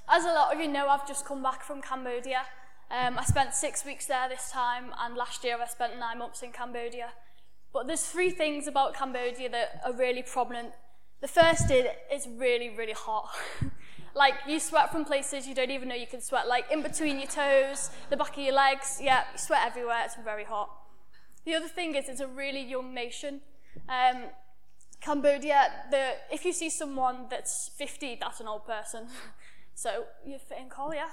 As a lot of you know, I've just come back from Cambodia. I spent 6 weeks there this time, and last year I spent 9 months in Cambodia. But there's 3 things about Cambodia that are really prominent. The first is it's really, really hot. Like, you sweat from places you don't even know you can sweat. Like, in between your toes, the back of your legs, yeah, you sweat everywhere, it's very hot. The other thing is it's a really young nation. Cambodia, if you see someone that's 50, that's an old person. So, you fit in, Cole, yeah?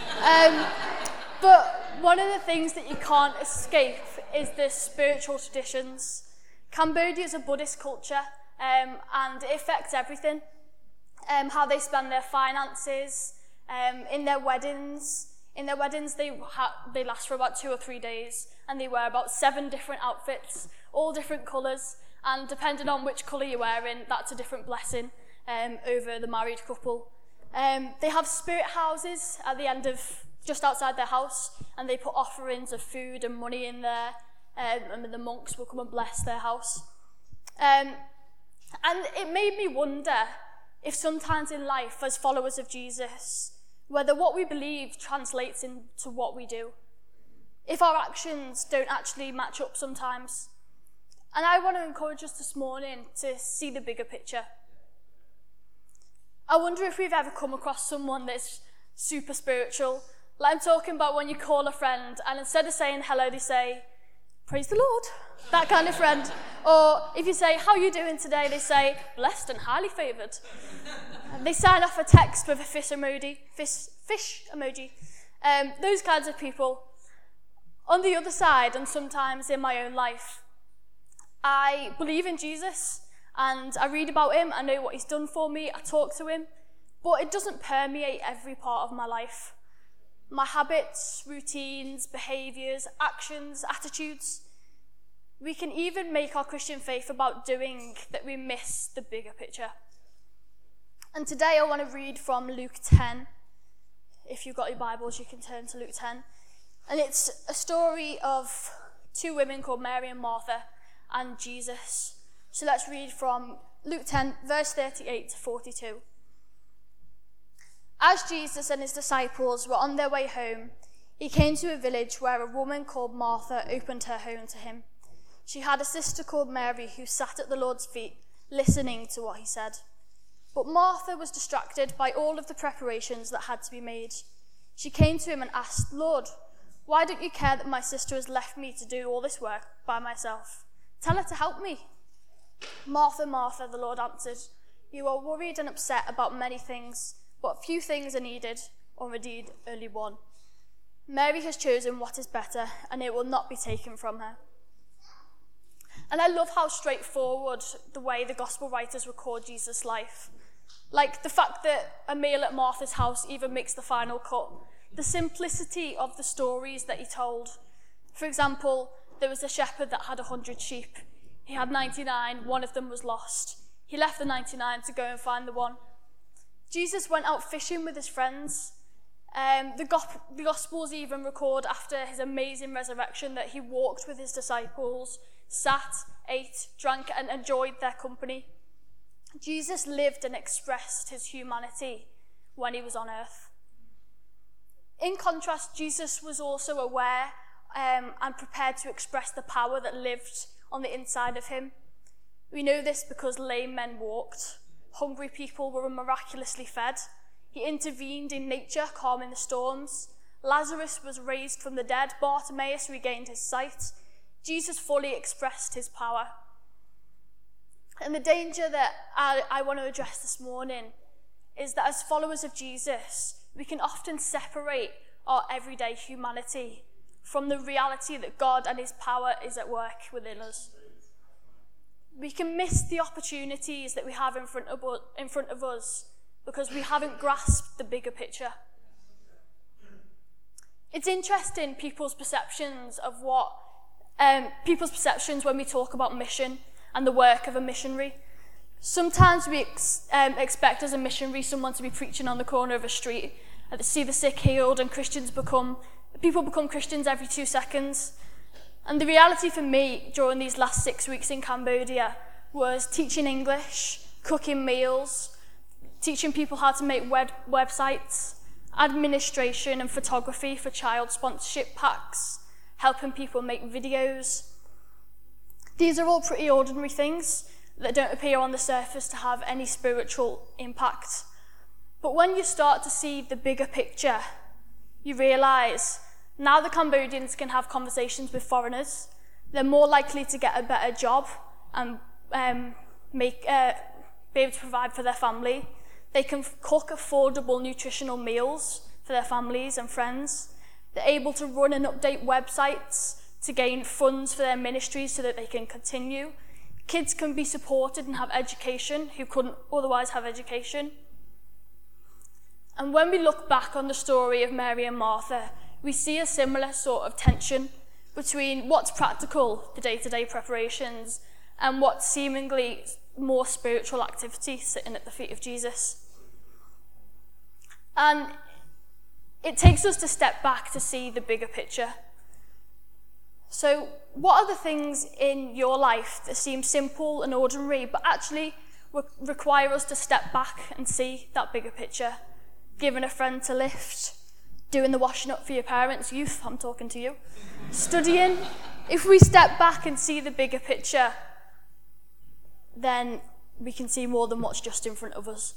But one of the things that you can't escape is the spiritual traditions. Cambodia is a Buddhist culture, and it affects everything. How they spend their finances, in their weddings. In their weddings, they last for about 2 or 3 days, and they wear about 7 different outfits, all different colours, and depending on which colour you're wearing, that's a different blessing over the married couple. They have spirit houses at the end of, just outside their house, and they put offerings of food and money in there, and the monks will come and bless their house. And it made me wonder if sometimes in life, as followers of Jesus, whether what we believe translates into what we do. If our actions don't actually match up sometimes. And I want to encourage us this morning to see the bigger picture. I wonder if we've ever come across someone that's super spiritual. Like, I'm talking about when you call a friend and instead of saying hello, they say, "Praise the Lord." That kind of friend. Or if you say, "How are you doing today?" they say, "Blessed and highly favoured." And they sign off a text with a fish emoji. Those kinds of people. On the other side, and sometimes in my own life, I believe in Jesus and I read about him, I know what he's done for me, I talk to him, but it doesn't permeate every part of my life. My habits, routines, behaviours, actions, attitudes. We can even make our Christian faith about doing that we miss the bigger picture. And today I want to read from Luke 10. If you've got your Bibles, you can turn to Luke 10. And it's a story of 2 women called Mary and Martha and Jesus. So let's read from Luke 10, verse 38 to 42. As Jesus and his disciples were on their way home, he came to a village where a woman called Martha opened her home to him. She had a sister called Mary who sat at the Lord's feet, listening to what he said. But Martha was distracted by all of the preparations that had to be made. She came to him and asked, "Lord, why don't you care that my sister has left me to do all this work by myself? Tell her to help me." "Martha, Martha," the Lord answered, "you are worried and upset about many things, but few things are needed, or indeed only one. Mary has chosen what is better, and it will not be taken from her." And I love how straightforward the way the gospel writers record Jesus' life. Like the fact that a meal at Martha's house even makes the final cut. The simplicity of the stories that he told. For example, there was a shepherd that had 100 sheep. He had 99, one of them was lost. He left the 99 to go and find the one. Jesus went out fishing with his friends. The Gospels even record after his amazing resurrection that he walked with his disciples, sat, ate, drank, and enjoyed their company. Jesus lived and expressed his humanity when he was on earth. In contrast, Jesus was also aware and prepared to express the power that lived on the inside of him. We know this because lame men walked, hungry people were miraculously fed. He intervened in nature, calming the storms. Lazarus was raised from the dead. Bartimaeus regained his sight. Jesus fully expressed his power. And the danger that I want to address this morning is that as followers of Jesus, we can often separate our everyday humanity from the reality that God and his power is at work within us. We can miss the opportunities that we have in front of us because we haven't grasped the bigger picture. It's interesting people's perceptions when we talk about mission and the work of a missionary. Sometimes we expect as a missionary someone to be preaching on the corner of a street, to see the sick healed, and people become Christians every 2 seconds. And the reality for me during these last 6 weeks in Cambodia was teaching English, cooking meals, teaching people how to make websites, administration and photography for child sponsorship packs, helping people make videos. These are all pretty ordinary things that don't appear on the surface to have any spiritual impact. But when you start to see the bigger picture, you realise now the Cambodians can have conversations with foreigners. They're more likely to get a better job and be able to provide for their family. They can cook affordable nutritional meals for their families and friends. They're able to run and update websites to gain funds for their ministries so that they can continue. Kids can be supported and have education who couldn't otherwise have education. And when we look back on the story of Mary and Martha, we see a similar sort of tension between what's practical, the day-to-day preparations, and what's seemingly more spiritual activity sitting at the feet of Jesus. And it takes us to step back to see the bigger picture. So what are the things in your life that seem simple and ordinary, but actually require us to step back and see that bigger picture? Giving a friend to lift, doing the washing up for your parents, youth, I'm talking to you, studying. If we step back and see the bigger picture, then we can see more than what's just in front of us.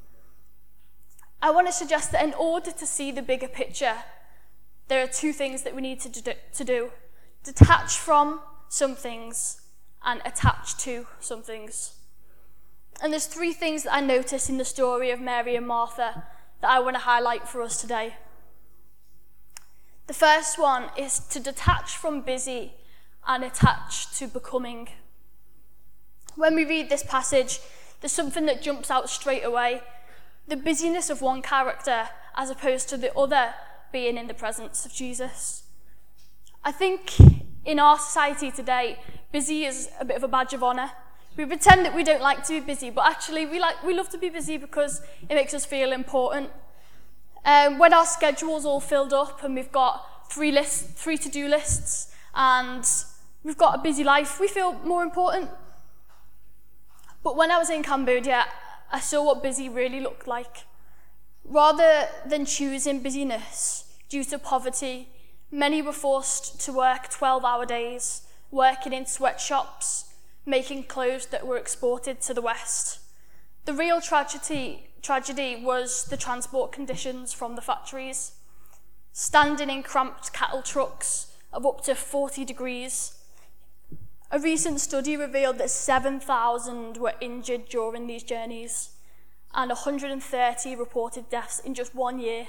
I want to suggest that in order to see the bigger picture, there are two things that we need to do. Detach from some things and attach to some things. And there's three things that I notice in the story of Mary and Martha that I want to highlight for us today. The first one is to detach from busy and attach to becoming. When we read this passage, there's something that jumps out straight away. The busyness of one character as opposed to the other being in the presence of Jesus. I think in our society today, busy is a bit of a badge of honour. We pretend that we don't like to be busy, but actually we love to be busy because it makes us feel important. When our schedule's all filled up and we've got three to-do lists and we've got a busy life, we feel more important. But when I was in Cambodia, I saw what busy really looked like. Rather than choosing busyness due to poverty, many were forced to work 12-hour days, working in sweatshops, making clothes that were exported to the West. The real tragedy was the transport conditions from the factories. Standing in cramped cattle trucks of up to 40 degrees. A recent study revealed that 7,000 were injured during these journeys and 130 reported deaths in just 1 year.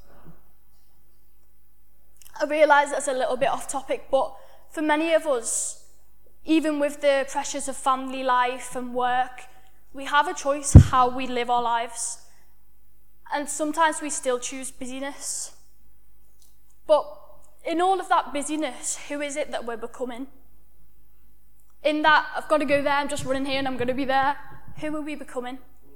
I realise that's a little bit off topic, but for many of us, even with the pressures of family life and work, we have a choice how we live our lives. And sometimes we still choose busyness. But in all of that busyness, who is it that we're becoming? In that, I've got to go there, I'm just running here and I'm going to be there. Who are we becoming?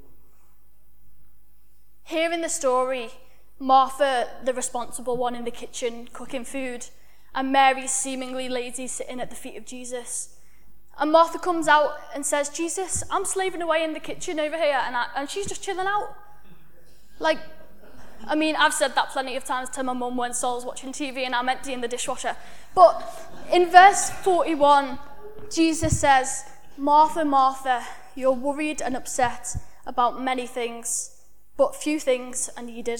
Here in the story, Martha, the responsible one in the kitchen, cooking food, and Mary's seemingly lazy sitting at the feet of Jesus. And Martha comes out and says, Jesus, I'm slaving away in the kitchen over here, and she's just chilling out. I've said that plenty of times to my mum when Sol's watching TV and I'm emptying the dishwasher. But in verse 41, Jesus says, Martha, Martha, you're worried and upset about many things, but few things are needed.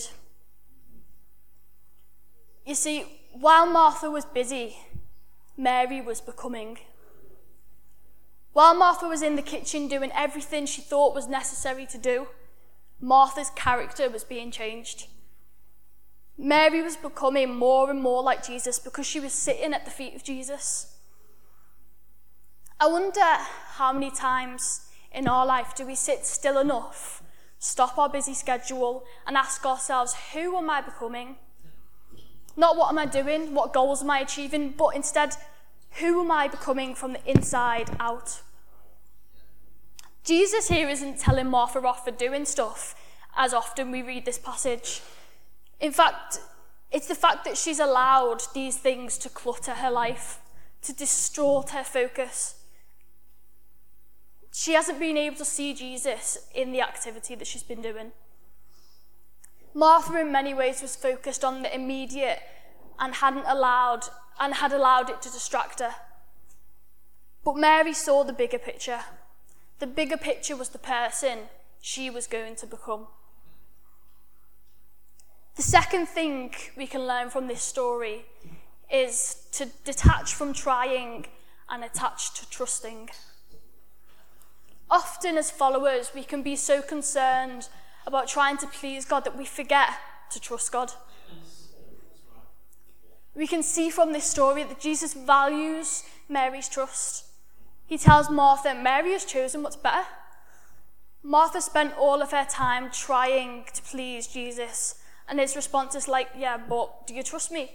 You see, while Martha was busy, Mary was becoming. While Martha was in the kitchen doing everything she thought was necessary to do, Martha's character was being changed. Mary was becoming more and more like Jesus because she was sitting at the feet of Jesus. I wonder how many times in our life do we sit still enough, stop our busy schedule, and ask ourselves, who am I becoming? Not what am I doing, what goals am I achieving, but instead, who am I becoming from the inside out? Jesus here isn't telling Martha off for doing stuff, as often we read this passage. In fact, it's the fact that she's allowed these things to clutter her life, to distort her focus. She hasn't been able to see Jesus in the activity that she's been doing. Martha in many ways was focused on the immediate and had allowed it to distract her. But Mary saw the bigger picture. The bigger picture was the person she was going to become. The second thing we can learn from this story is to detach from trying and attach to trusting. Often as followers, we can be so concerned about trying to please God that we forget to trust God. We can see from this story that Jesus values Mary's trust. He tells Martha, Mary has chosen what's better. Martha spent all of her time trying to please Jesus, and his response is like, yeah, but do you trust me?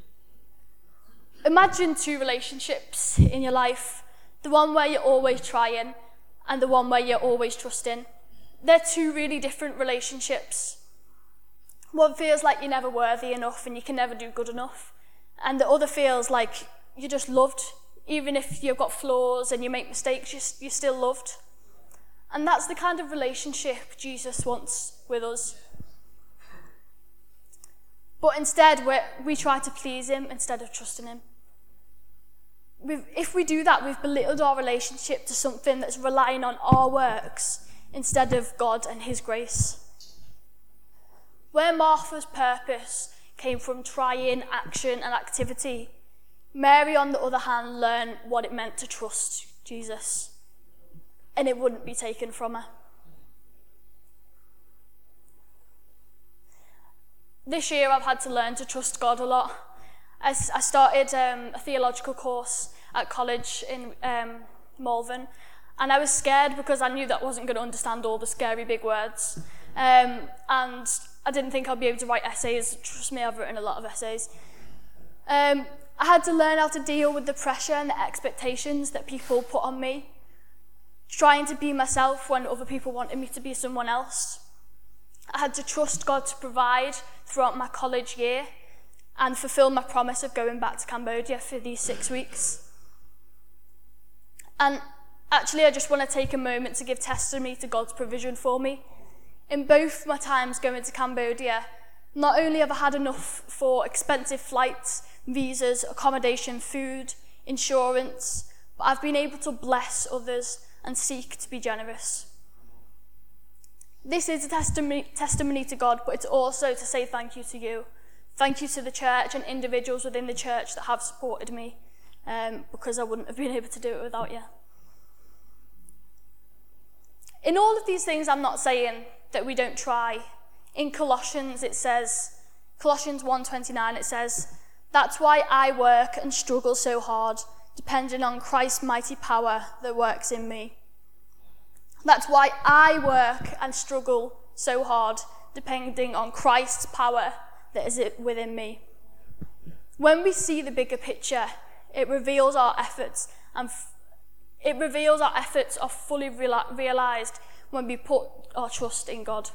Imagine two relationships in your life, the one where you're always trying and the one where you're always trusting. They're two really different relationships. One feels like you're never worthy enough and you can never do good enough, and the other feels like you're just loved. Even if you've got flaws and you make mistakes, you're still loved. And that's the kind of relationship Jesus wants with us. But instead, we try to please him instead of trusting him. If we do that, we've belittled our relationship to something that's relying on our works instead of God and his grace. Where Martha's purpose came from trying, action and activity, Mary, on the other hand, learned what it meant to trust Jesus, and it wouldn't be taken from her. This year I've had to learn to trust God a lot. I started a theological course at college in Malvern, and I was scared because I knew that I wasn't going to understand all the scary big words, and I didn't think I'd be able to write essays. Trust me, I've written a lot of essays. I had to learn how to deal with the pressure and the expectations that people put on me, trying to be myself when other people wanted me to be someone else. I had to trust God to provide throughout my college year and fulfill my promise of going back to Cambodia for these 6 weeks. And actually, I just want to take a moment to give testimony to God's provision for me. In both my times going to Cambodia, not only have I had enough for expensive flights, visas, accommodation, food, insurance, but I've been able to bless others and seek to be generous. This is a testimony to God, but it's also to say thank you to you. Thank you to the church and individuals within the church that have supported me, because I wouldn't have been able to do it without you. In all of these things, I'm not saying that we don't try. In Colossians, it says, Colossians 1:29, it says, "That's why I work and struggle so hard, depending on Christ's mighty power that works in me." That's why I work and struggle so hard, depending on Christ's power that is within me. When we see the bigger picture, it reveals our efforts, and are fully realised when we put our trust in God.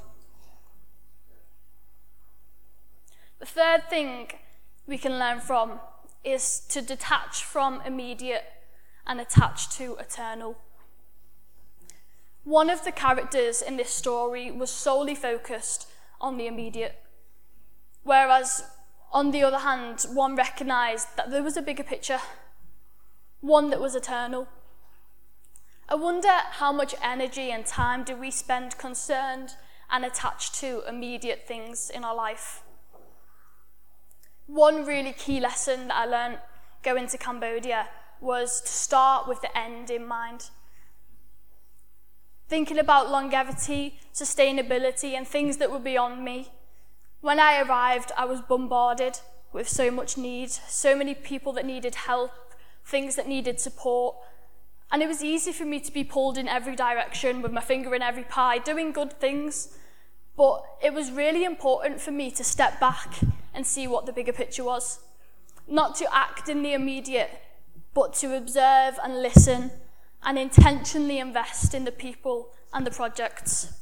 The third thing we can learn from is to detach from immediate and attach to eternal. One of the characters in this story was solely focused on the immediate, whereas on the other hand, one recognised that there was a bigger picture, one that was eternal. I wonder how much energy and time do we spend concerned and attached to immediate things in our life. One really key lesson that I learned going to Cambodia was to start with the end in mind. Thinking about longevity, sustainability, and things that were beyond me. When I arrived, I was bombarded with so much need, so many people that needed help, things that needed support, and it was easy for me to be pulled in every direction with my finger in every pie, doing good things, but it was really important for me to step back and see what the bigger picture was. Not to act in the immediate, but to observe and listen and intentionally invest in the people and the projects.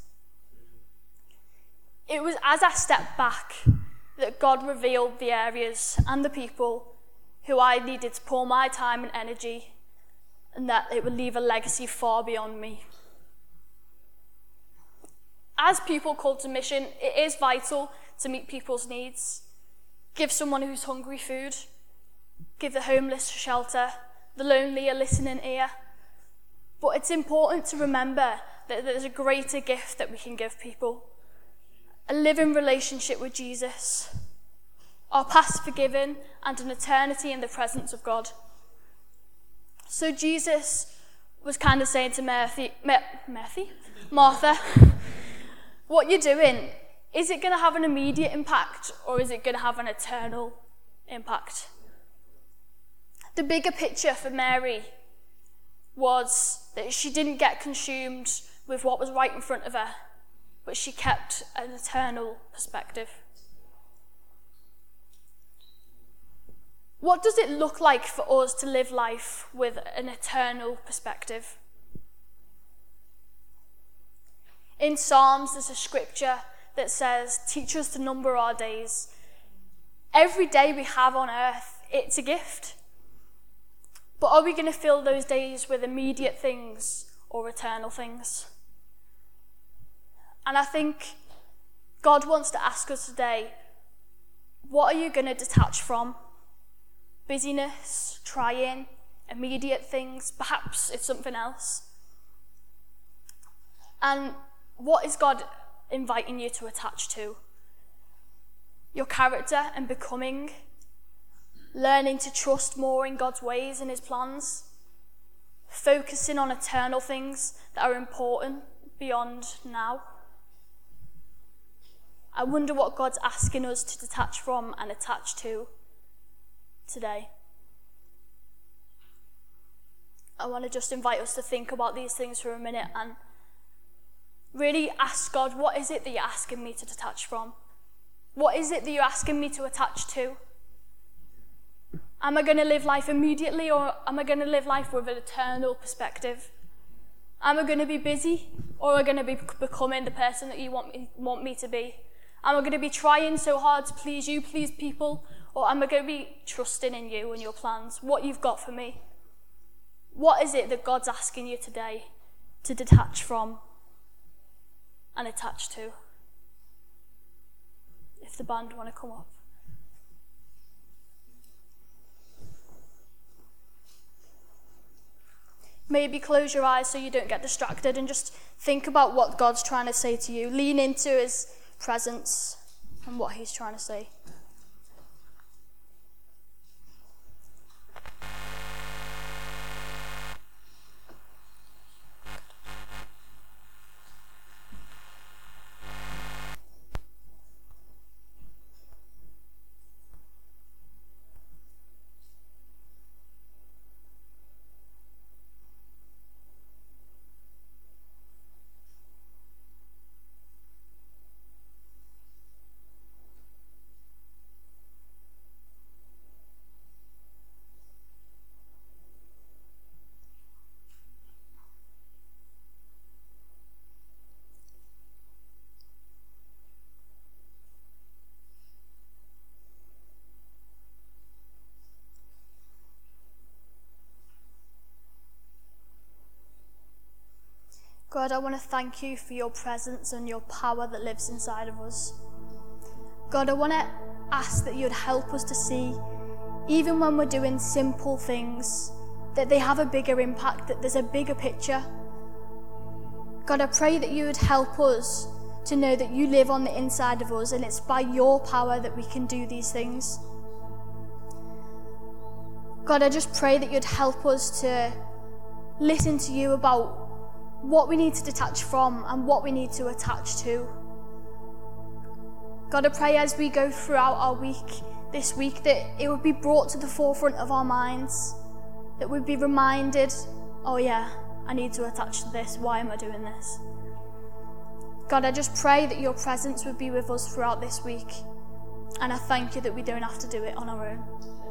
It was as I stepped back that God revealed the areas and the people who I needed to pour my time and energy, and that it would leave a legacy far beyond me. As people called to mission, it is vital to meet people's needs. Give someone who's hungry food. Give the homeless shelter, the lonely a listening ear. But it's important to remember that there's a greater gift that we can give people. A living relationship with Jesus, our past forgiven, and an eternity in the presence of God. So Jesus was kind of saying to Martha, what you're doing, is it going to have an immediate impact or is it going to have an eternal impact? The bigger picture for Mary was that she didn't get consumed with what was right in front of her, but she kept an eternal perspective. What does it look like for us to live life with an eternal perspective? In Psalms, there's a scripture that says, teach us to number our days. Every day we have on earth, it's a gift. But are we going to fill those days with immediate things or eternal things? And I think God wants to ask us today, what are you going to detach from? Busyness, trying, immediate things, perhaps it's something else. And what is God inviting you to attach to? Your character and becoming, learning to trust more in God's ways and his plans, focusing on eternal things that are important beyond now. I wonder what God's asking us to detach from and attach to today. I want to just invite us to think about these things for a minute and really ask God, what is it that you're asking me to detach from? What is it that you're asking me to attach to? Am I going to live life immediately, or am I going to live life with an eternal perspective? Am I going to be busy, or am I going to be becoming the person that you want me to be? Am I going to be trying so hard to please you, please people, or am I going to be trusting in you and your plans, what you've got for me? What is it that God's asking you today to detach from and attach to? If the band want to come up. Maybe close your eyes so you don't get distracted and just think about what God's trying to say to you. Lean into his presence and what he's trying to say. God, I want to thank you for your presence and your power that lives inside of us. God, I want to ask that you'd help us to see, even when we're doing simple things, that they have a bigger impact, that there's a bigger picture. God, I pray that you would help us to know that you live on the inside of us and it's by your power that we can do these things. God, I just pray that you'd help us to listen to you about what we need to detach from and what we need to attach to. God, I pray as we go throughout our week, this week, that it would be brought to the forefront of our minds, that we'd be reminded, oh yeah, I need to attach to this, why am I doing this? God, I just pray that your presence would be with us throughout this week, and I thank you that we don't have to do it on our own.